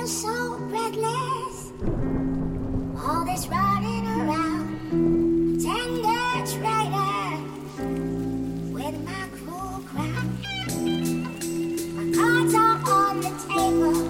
so breathless. All this running around, tender traitor with my cruel crown. My cards are on the table.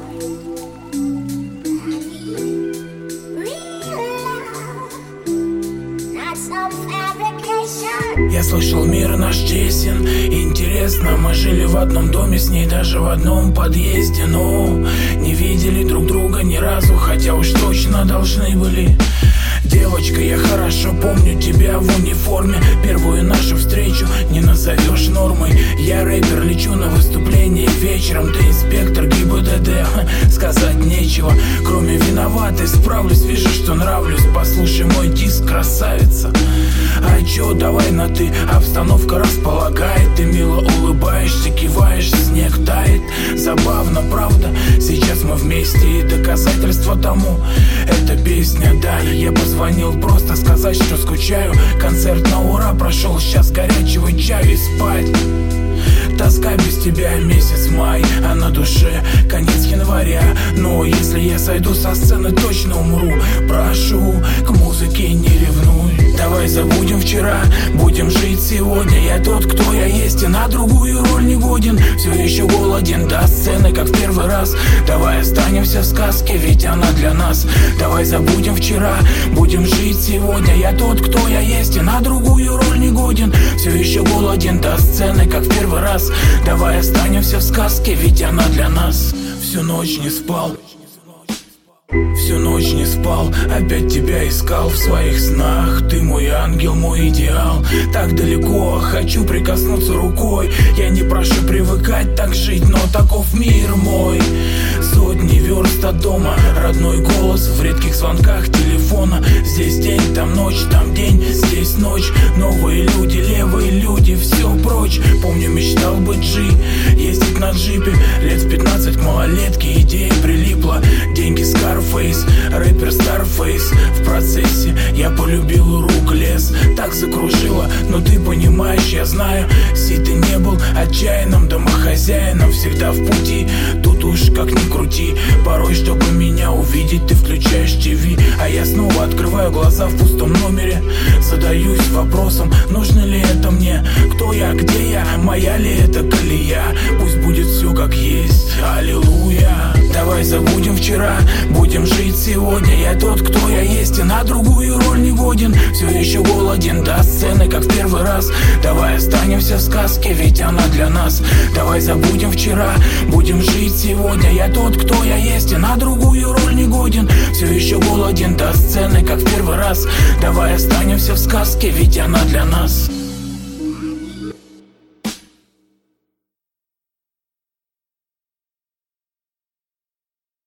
I need real love, not some fabrication. Я слышал, мир наш честен. Интересно, мы жили в одном доме с ней, даже в одном подъезде, но не видели друг друга ни разу, хотя уж точно должны были. Девочка, я хорошо помню тебя в униформе. Первую нашу встречу не назовешь нормой. Я рэпер, лечу на выступление вечером. Ты инспектор ГИБДД. Сказать нечего, кроме виноватой. Справлюсь, вижу, что нравлюсь. Послушай мой диск, красавица. А чё, давай на ты, обстановка располагает. Ты мило улыбаешься, киваешь, снег тает. Забавно, правда, сейчас мы вместе. И доказательство тому эта песня, да. Я позвонил просто сказать, что скучаю. Концерт на ура прошел, сейчас горячего чаю и спать. Тоска без тебя месяц май, а на душе конец января. Но если я сойду со сцены, точно умру. Прошу, к музыке не ревнуй. Давай забудем вчера, будем жить сегодня. Я тот, кто я есть, и на другую роль не годен. Все еще голоден до сцены, как в первый раз. Давай останемся в сказке, ведь она для нас. Давай забудем вчера, будем жить сегодня. Я тот, кто я есть, и на другую роль не годен. Все еще голоден до сцены, как в первый раз. Давай останемся в сказке, ведь она для нас. Всю ночь не спал, всю ночь не спал, опять тебя искал в своих снах. Ты мой ангел, мой идеал. Так далеко, хочу прикоснуться рукой. Я не прошу привыкать так жить, но таков мир мой. Сотни верст от дома, родной голос в редких звонках телефона. Здесь день, там ночь, там день, здесь ночь. Новые люди, левые люди, все прочь. Помню, мечтал быть G, ездить на джипе. Лет в 15 к малолетке идея прилипла. Деньги Scarface, рэпер Starface. В процессе я полюбил рук лес. Так закружило, но ты понимаешь, я знаю. Си ты не был отчаянным домохозяином, всегда в пути. Тут уж как ни крути, порой, чтобы меня увидеть, ты включаешь ТВ. А я снова открываю глаза в пустом номере. Задаюсь вопросом, нужно ли это мне? Кто я, где я, моя ли это колея? Пусть будет все как есть, аллилуйя. Давай забудем вчера, будем жить сегодня. Я тот, кто я есть, и на другую роль не годен. Все еще голоден до сцены, как в первый раз. Давай останемся в сказке, ведь она для нас. Давай забудем вчера, будем жить сегодня. Я тот, кто я есть, и на другую роль не годен. Все еще голоден до сцены, как в первый раз. Давай останемся в сказке, ведь она для нас.